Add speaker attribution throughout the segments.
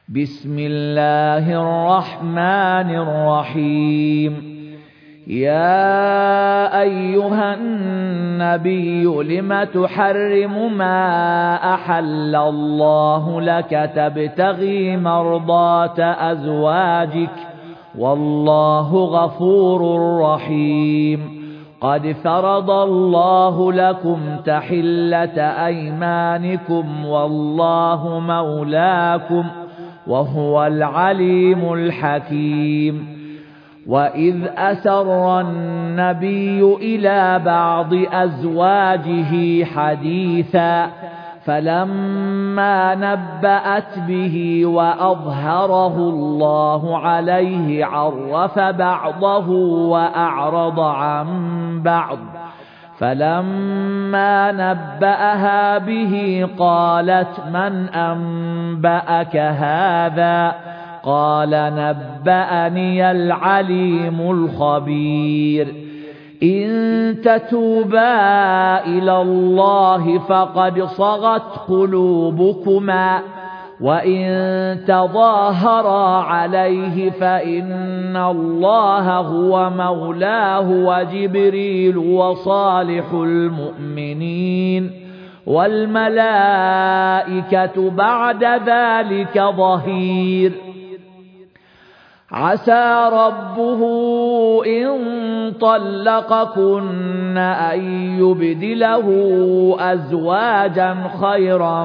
Speaker 1: بسم الله الرحمن الرحيم. يا أيها النبي لم تحرم ما أحل الله لك تبتغي مرضات أزواجك والله غفور رحيم. قد فرض الله لكم تحلة أيمانكم والله مولاكم وهو العليم الحكيم. وإذ أسر النبي إلى بعض أزواجه حديثا فلما نبأت به وأظهره الله عليه عرف بعضه وأعرض عن بعض، فلما نبأها به قالت من أنبأك هذا؟ قال نبأني العليم الخبير. إن تتوبا إلى الله فقد صغت قلوبكما وإن تظاهرا عليه فإن الله هو مولاه وجبريل وصالح المؤمنين والملائكة بعد ذلك ظهير. عسى ربه إن طلقكن أن يبدله أزواجا خيرا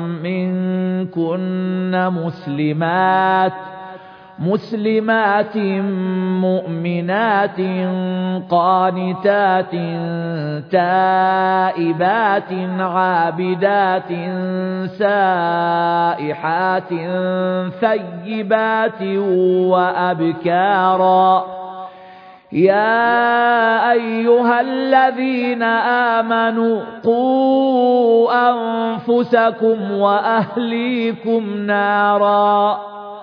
Speaker 1: منكن مسلمات مؤمنات قانتات تائبات عابدات سائحات ثيبات وأبكارا. يا أيها الذين آمنوا قوا أنفسكم وأهليكم نارا.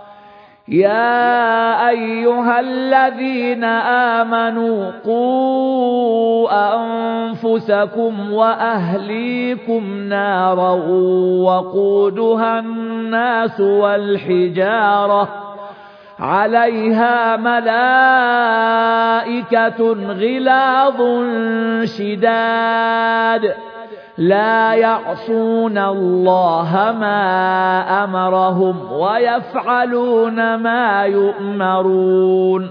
Speaker 1: يا أيها الذين آمنوا قوا أنفسكم وأهليكم نارا وقودها الناس والحجارة عليها ملائكة غلاظ شداد لا يعصون الله ما أمرهم ويفعلون ما يؤمرون.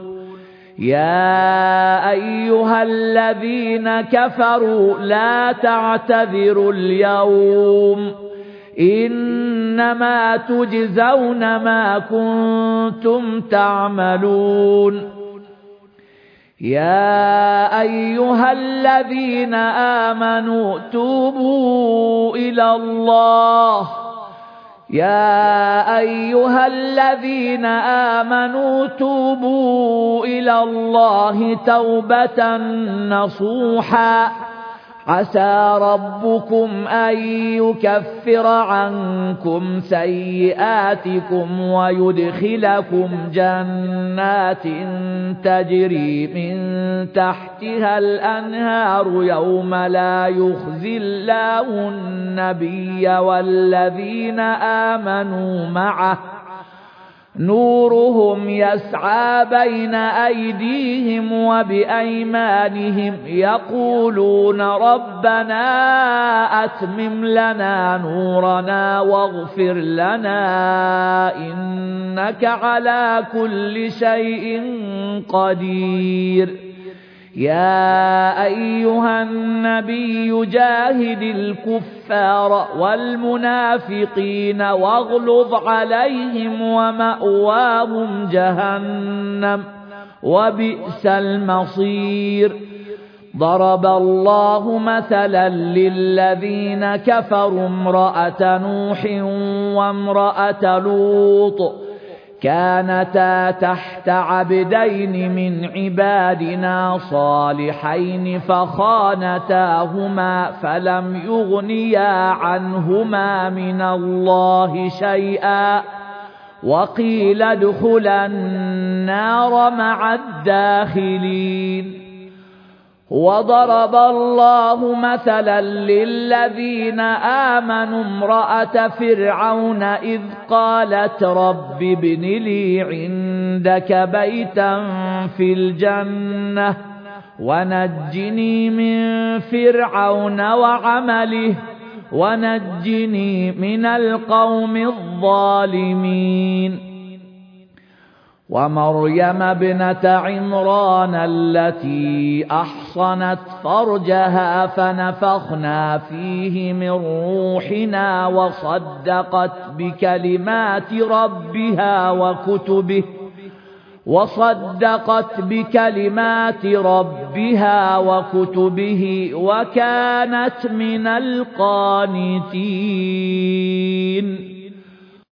Speaker 1: يا أيها الذين كفروا لا تعتذروا اليوم إنما تجزون ما كنتم تعملون. يا أيها الذين آمنوا توبوا إلى الله يا أيها الذين آمنوا توبوا إلى الله توبة نصوحا عسى ربكم أن يكفر عنكم سيئاتكم ويدخلكم جنات تجري من تحتها الأنهار يوم لا يخزي الله النبي والذين آمنوا معه نورهم يسعى بين أيديهم وبأيمانهم يقولون ربنا أتمم لنا نورنا واغفر لنا إنك على كل شيء قدير. يا أيها النبي جاهد الكفار والمنافقين واغلظ عليهم ومأواهم جهنم وبئس المصير. ضرب الله مثلا للذين كفروا امرأة نوح وامرأة لوط كانتا تحت عبدين من عبادنا صالحين فخانتاهما فلم يغنيا عنهما من الله شيئا وقيل ادخلا النار مع الداخلين. وضرب الله مثلا للذين آمنوا امرأة فرعون إذ قالت رب ابن لي عندك بيتا في الجنة ونجني من فرعون وعمله ونجني من القوم الظالمين ومريم ابنة عمران التي أحصنت فرجها فنفخنا فيه من روحنا وصدقت بكلمات ربها وكتبه وكانت من القانتين